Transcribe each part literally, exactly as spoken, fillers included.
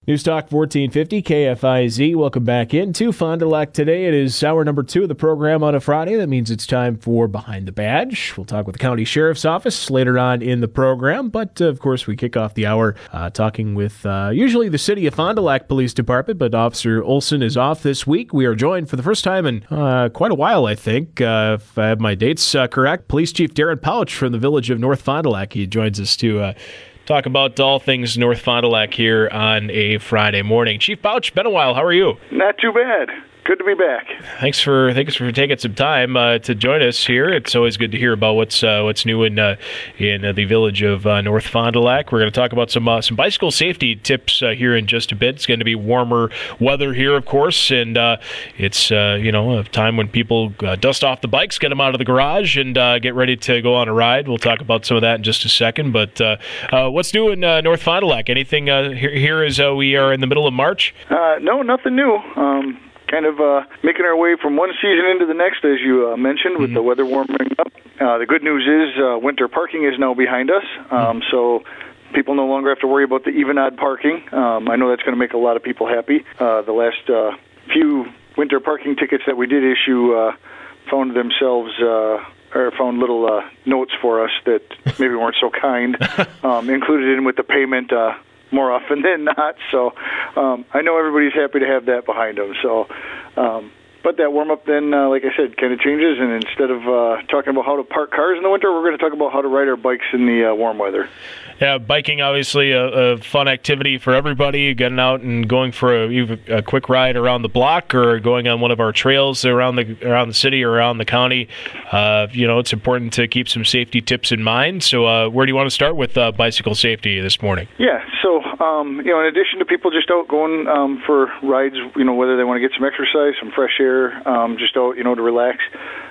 News Talk fourteen fifty K F I Z. Welcome back in to Fond du Lac today. It is hour number two of the program on a Friday. That means it's time for Behind the Badge. We'll talk with the County Sheriff's Office later on in the program. But, uh, of course, we kick off the hour uh, talking with uh, usually the City of Fond du Lac Police Department, but Officer Olson is off this week. We are joined for the first time in uh, quite a while, I think, uh, if I have my dates uh, correct. Police Chief Darren Pouch from the village of North Fond du Lac. He joins us to uh, talk about all things North Fond du Lac here on a Friday morning. Chief Pouch, been a while. How are you? Not too bad. Good to be back. Thanks for thanks for taking some time uh, to join us here. It's always good to hear about what's uh, what's new in uh, in uh, the village of uh, North Fond du Lac. We're going to talk about some uh, some bicycle safety tips uh, here in just a bit. It's going to be warmer weather here, of course, and uh, it's uh, you know a time when people uh, dust off the bikes, get them out of the garage, and uh, get ready to go on a ride. We'll talk about some of that in just a second. But uh, uh, what's new in uh, North Fond du Lac? Anything uh, here, here as uh, we are in the middle of March? Uh, no, nothing new. Um, kind of uh, making our way from one season into the next, as you uh, mentioned, with mm-hmm. the weather warming up. Uh, the good news is uh, winter parking is now behind us, um, mm-hmm. so people no longer have to worry about the even-odd parking. Um, I know that's going to make a lot of people happy. Uh, the last uh, few winter parking tickets that we did issue uh, found themselves... Uh, or found little uh, notes for us that maybe weren't so kind, um, included in with the payment uh, more often than not. So um, I know everybody's happy to have that behind them. So, um, but that warm-up then, uh, like I said, kind of changes, and instead of uh, talking about how to park cars in the winter, we're going to talk about how to ride our bikes in the uh, warm weather. Yeah, biking, obviously, a, a fun activity for everybody, getting out and going for a, a quick ride around the block or going on one of our trails around the around the city or around the county. Uh, you know, it's important to keep some safety tips in mind. So uh, where do you want to start with uh, bicycle safety this morning? Yeah, so, um, you know, in addition to people just out going um, for rides, you know, whether they want to get some exercise, some fresh air, um, just out, you know, to relax,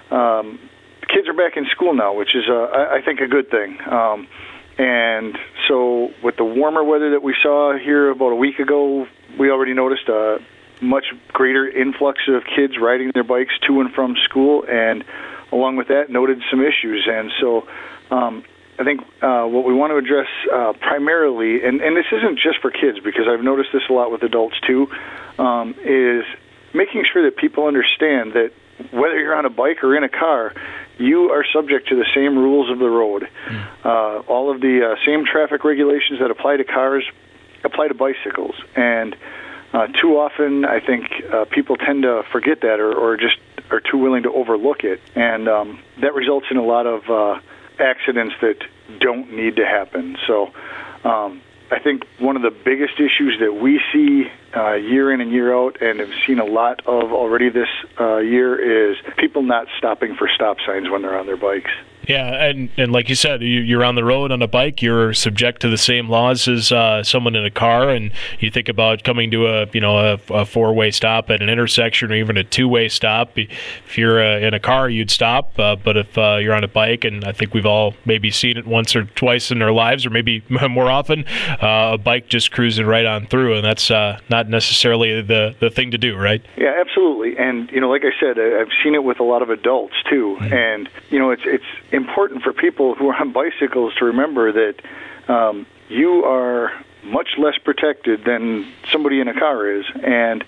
um, kids are back in school now, which is, uh, I, I think, a good thing. Um And so with the warmer weather that we saw here about a week ago, we already noticed a much greater influx of kids riding their bikes to and from school, and along with that, noted some issues. And so um, I think uh, what we want to address uh, primarily, and, and this isn't just for kids, because I've noticed this a lot with adults too, um, is making sure that people understand that whether you're on a bike or in a car, you are subject to the same rules of the road. Mm. Uh, all of the uh, same traffic regulations that apply to cars apply to bicycles. And uh, too often, I think uh, people tend to forget that or, or just are too willing to overlook it. And um, that results in a lot of uh, accidents that don't need to happen. So um, I think one of the biggest issues that we see uh, year in and year out, and have seen a lot of already this uh, year, is people not stopping for stop signs when they're on their bikes. Yeah, and, and like you said, you, you're on the road on a bike. You're subject to the same laws as uh, someone in a car. And you think about coming to a you know a, a four-way stop at an intersection, or even a two-way stop. If you're uh, in a car, you'd stop. Uh, but if uh, you're on a bike, and I think we've all maybe seen it once or twice in our lives, or maybe more often, uh, a bike just cruising right on through, and that's uh, not necessarily the the thing to do, right? Yeah, absolutely. And you know, like I said, I've seen it with a lot of adults too. Mm-hmm. And you know, it's it's important for people who are on bicycles to remember that um, you are much less protected than somebody in a car is. And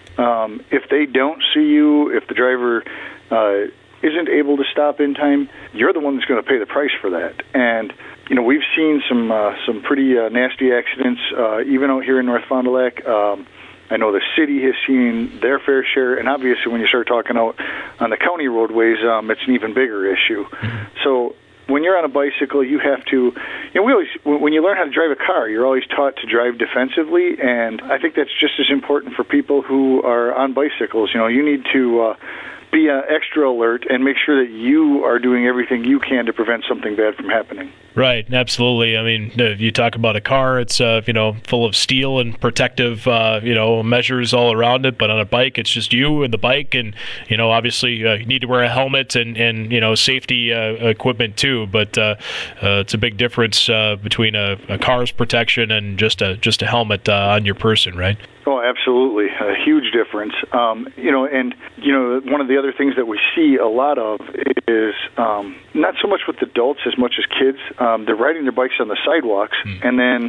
um, if they don't see you, if the driver uh, isn't able to stop in time, you're the one that's going to pay the price for that. And you know, we've seen some uh, some pretty uh, nasty accidents, uh, even out here in North Fond du Lac. Um, I know the city has seen their fair share, and obviously when you start talking out on the county roadways, um, it's an even bigger issue. Mm-hmm. So when you're on a bicycle, you have to, you know, we always, when you learn how to drive a car, you're always taught to drive defensively, and I think that's just as important for people who are on bicycles. You know, you need to uh, be uh, extra alert and make sure that you are doing everything you can to prevent something bad from happening. Right, absolutely. I mean, if you talk about a car, it's uh, you know full of steel and protective uh, you know measures all around it. But on a bike, it's just you and the bike, and you know obviously uh, you need to wear a helmet and and you know safety uh, equipment too. But uh, uh, it's a big difference uh, between a, a car's protection and just a just a helmet uh, on your person, right? Oh, absolutely. A huge difference. Um, you know, and, you know, one of the other things that we see a lot of is um, not so much with adults as much as kids. Um, they're riding their bikes on the sidewalks, mm. and then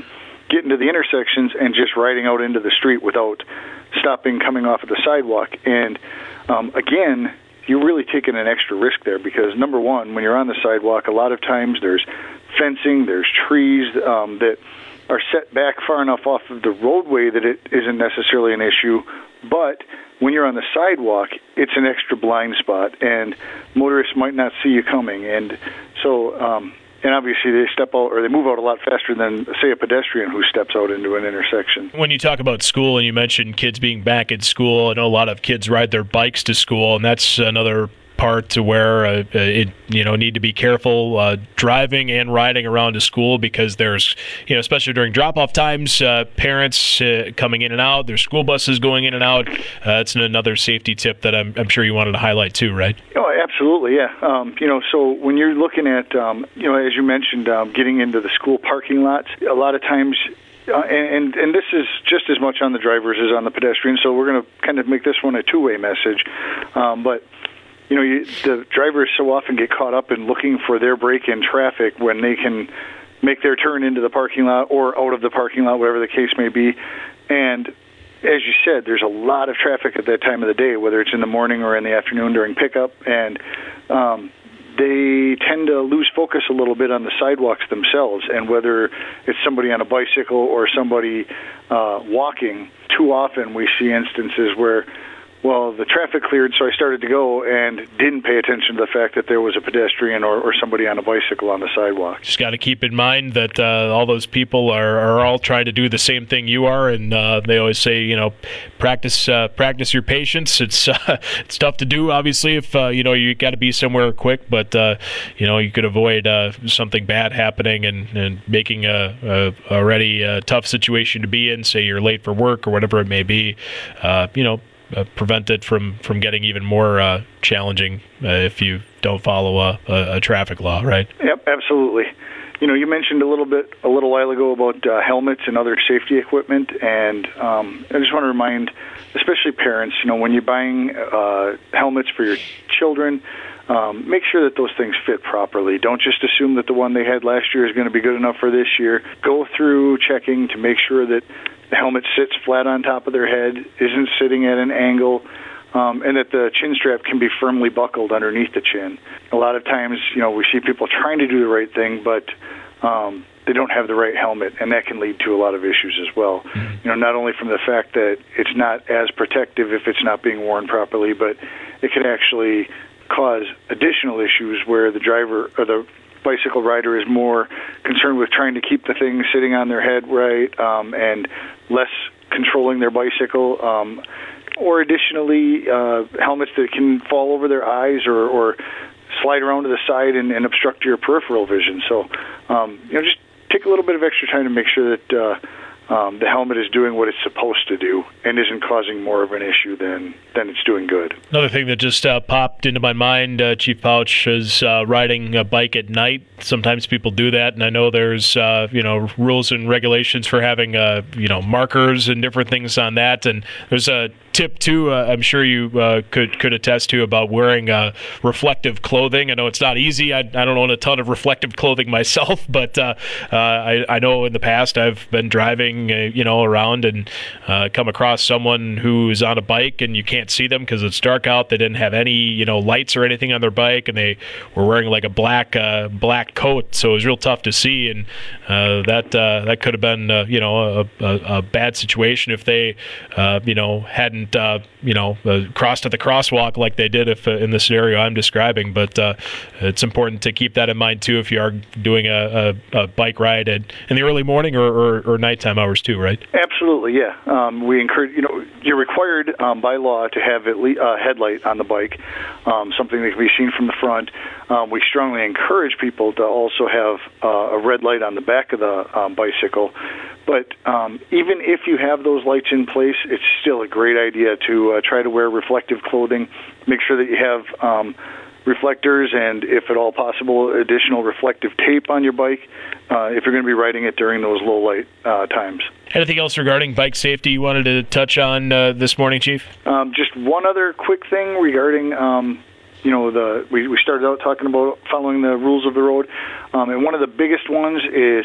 getting to the intersections and just riding out into the street without stopping, coming off of the sidewalk. And um, again, you're really taking an extra risk there because, number one, when you're on the sidewalk, a lot of times there's fencing, there's trees um, that are set back far enough off of the roadway that it isn't necessarily an issue. But when you're on the sidewalk, it's an extra blind spot, and motorists might not see you coming. And so, um, and obviously they step out or they move out a lot faster than, say, a pedestrian who steps out into an intersection. When you talk about school and you mentioned kids being back in school, I know a lot of kids ride their bikes to school, and that's another part to where uh, it you know need to be careful uh, driving and riding around to school because there's you know especially during drop-off times, uh, parents uh, coming in and out, there's school buses going in and out. Uh, that's another safety tip that I'm, I'm sure you wanted to highlight too, right? Oh, absolutely, yeah. Um, you know, so when you're looking at um, you know as you mentioned, um, getting into the school parking lots, a lot of times. Uh, and and this is just as much on the drivers as on the pedestrians. So we're going to kind of make this one a two-way message, um, but. You know, you, the drivers so often get caught up in looking for their break in traffic when they can make their turn into the parking lot or out of the parking lot, whatever the case may be. And as you said, there's a lot of traffic at that time of the day, whether it's in the morning or in the afternoon during pickup. And um, they tend to lose focus a little bit on the sidewalks themselves. And whether it's somebody on a bicycle or somebody uh, walking, too often we see instances where well, the traffic cleared, so I started to go and didn't pay attention to the fact that there was a pedestrian or, or somebody on a bicycle on the sidewalk. Just got to keep in mind that uh, all those people are, are all trying to do the same thing you are, and uh, they always say, you know, practice uh, practice your patience. It's uh, it's tough to do, obviously, if uh, you know you got to be somewhere quick, but uh, you know you could avoid uh, something bad happening and, and making a, a already a tough situation to be in. Say you're late for work or whatever it may be. Uh, you know. Uh, prevent it from, from getting even more uh, challenging uh, if you don't follow a, a, a traffic law, right? Yep, absolutely. You know, you mentioned a little bit a little while ago about uh, helmets and other safety equipment, and um, I just want to remind, especially parents, you know, when you're buying uh, helmets for your children, um, make sure that those things fit properly. Don't just assume that the one they had last year is going to be good enough for this year. Go through checking to make sure that the helmet sits flat on top of their head, isn't sitting at an angle, um, and that the chin strap can be firmly buckled underneath the chin. A lot of times, you know, we see people trying to do the right thing, but um, they don't have the right helmet, and that can lead to a lot of issues as well. Mm-hmm. You know, not only from the fact that it's not as protective if it's not being worn properly, but it can actually cause additional issues where the driver or the bicycle rider is more concerned with trying to keep the thing sitting on their head right um, and less controlling their bicycle. Um, or additionally, uh, helmets that can fall over their eyes or, or slide around to the side and, and obstruct your peripheral vision. So, um, you know, just take a little bit of extra time to make sure that uh, um, the helmet is doing what it's supposed to do and isn't causing more of an issue than, than it's doing good. Another thing that just uh, popped into my mind, uh, Chief Pouch, is uh, riding a bike at night. Sometimes people do that, and I know there's uh, you know rules and regulations for having uh, you know markers and different things on that. And there's a tip too. Uh, I'm sure you uh, could could attest to about wearing uh, reflective clothing. I know it's not easy. I, I don't own a ton of reflective clothing myself, but uh, uh, I, I know in the past I've been driving uh, you know around and uh, come across someone who's on a bike and you can't see them because it's dark out. They didn't have any you know lights or anything on their bike, and they were wearing like a black uh, black coat, so it was real tough to see. And uh, that uh, that could have been uh, you know a, a, a bad situation if they uh, you know hadn't. Uh, you know, uh, crossed at the crosswalk like they did if uh, in the scenario I'm describing. But uh, it's important to keep that in mind too if you are doing a, a, a bike ride at, in the early morning or, or, or nighttime hours too, right? Absolutely, yeah. Um, we encourage, you know, you're required um, by law to have a uh, headlight on the bike, um, something that can be seen from the front. Um, we strongly encourage people to also have uh, a red light on the back of the um, bicycle. But um, even if you have those lights in place, it's still a great idea to uh, try to wear reflective clothing. Make sure that you have um, reflectors and, if at all possible, additional reflective tape on your bike uh, if you're going to be riding it during those low light uh, times. Anything else regarding bike safety you wanted to touch on uh, this morning, Chief? Um, just one other quick thing regarding... Um, You know, the we, we started out talking about following the rules of the road, um, and one of the biggest ones is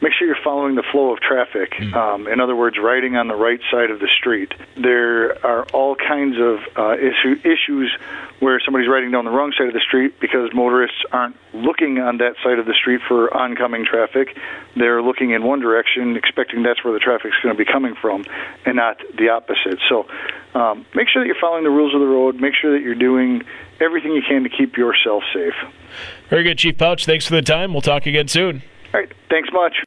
make sure you're following the flow of traffic. Mm. Um, in other words, riding on the right side of the street. There are all kinds of uh, issue, issues where somebody's riding down the wrong side of the street because motorists aren't looking on that side of the street for oncoming traffic. They're looking in one direction, expecting that's where the traffic's going to be coming from, and not the opposite. So um, make sure that you're following the rules of the road. Make sure that you're doing everything you can to keep yourself safe. Very good, Chief Pouch. Thanks for the time. We'll talk again soon. All right. Thanks much.